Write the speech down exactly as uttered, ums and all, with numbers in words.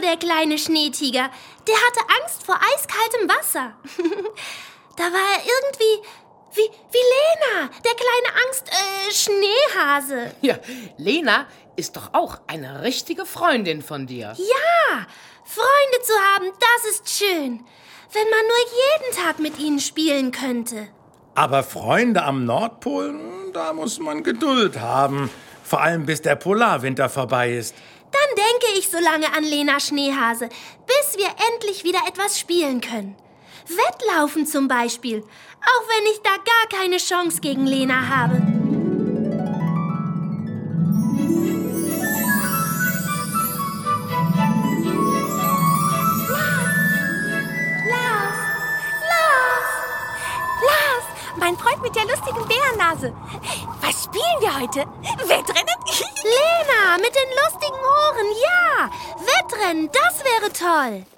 der kleine Schneetiger. Der hatte Angst vor eiskaltem Wasser. Da war er irgendwie wie, wie Lena, der kleine Angst, äh, Schneehase. Ja, Lena ist doch auch eine richtige Freundin von dir. Ja, Freunde zu haben, das ist schön. Wenn man nur jeden Tag mit ihnen spielen könnte. Aber Freunde am Nordpol, da muss man Geduld haben. Vor allem bis der Polarwinter vorbei ist. Dann denke ich so lange an Lena Schneehase, bis wir endlich wieder etwas spielen können. Wettlaufen zum Beispiel, auch wenn ich da gar keine Chance gegen Lena habe. Mein Freund mit der lustigen Bärennase. Was spielen wir heute? Wettrennen? Lena, mit den lustigen Ohren, ja! Wettrennen, das wäre toll.